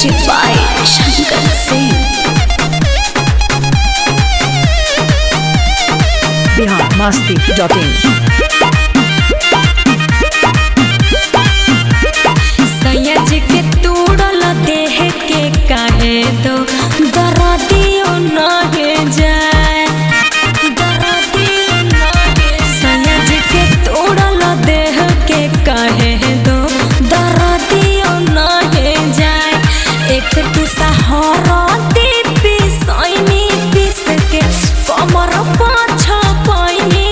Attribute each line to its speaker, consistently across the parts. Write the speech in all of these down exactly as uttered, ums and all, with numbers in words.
Speaker 1: Music by Shankar Singh.
Speaker 2: Bihar Masti dot in.
Speaker 1: सयाज के तोड़ल देह के काहे दो दरदियो नाहे जाए दरदियो नाहे सयाज के तोड़ल देह के काहे दो दरदियो नाहे जाए एक तू सहारा दे पिसैनी पिस के कमर पाछा पाइनी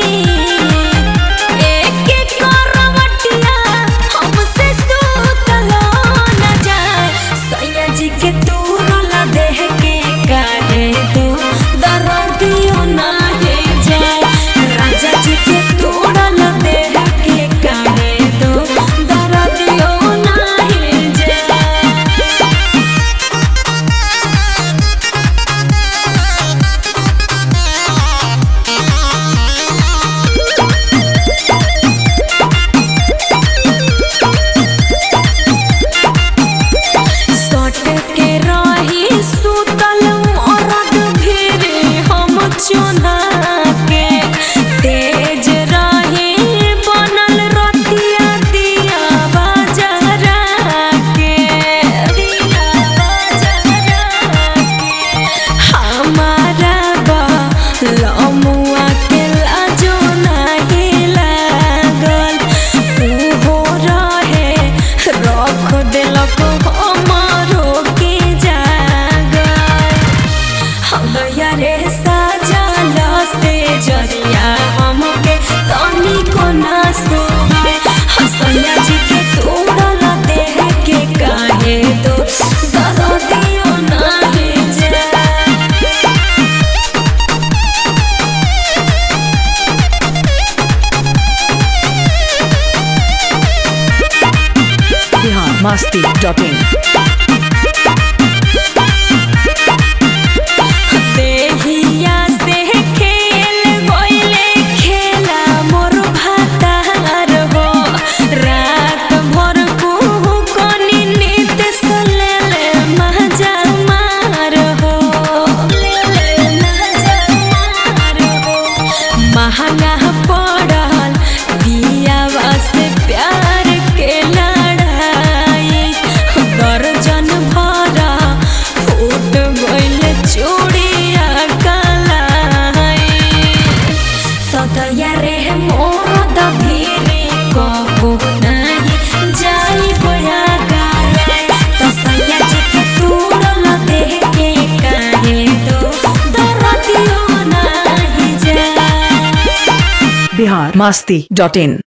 Speaker 1: एक एक करवटिया हमसे सुतलो न जाए सयाज के तोड़ल देह के काहे दो दरदियो नाहे जाए राजा जी के तोड़ल देह के काहे दो दरदियो नाहे जाए। सट के रही सुतल मरद भिरे हम चुना के तेज रही बनल रतिया दिया बाजरा के दिया बाजरा के हमारा बा लमुआ के लाजो नहीं लागल उहो रहे रख देलक हमारो के जागल हगया रे साजल से जरिया हमके तनी को ना सोहे हसैया जी के तोड़ल देह के काहे दो दरदियो नाहे जाए।
Speaker 2: Bihar Masti dot in.
Speaker 1: देहिया से खेल गइले खेला मोर भातार हो रात भर कुहू कनी नीत सलेले मजा मार हो लेले मजा मार हो महंगा पड़ल दियावा से प्यार के लड़ाई दर्जन भरा फूट गइल चूड़िया कलाई सदया रे मोर दभीरे कबो नहीं जाई बोया गाए तो सैया जी के तोड़ल देह के काहे दो दरदियो नहीं जाए।
Speaker 2: बिहार मस्ती डॉट इन।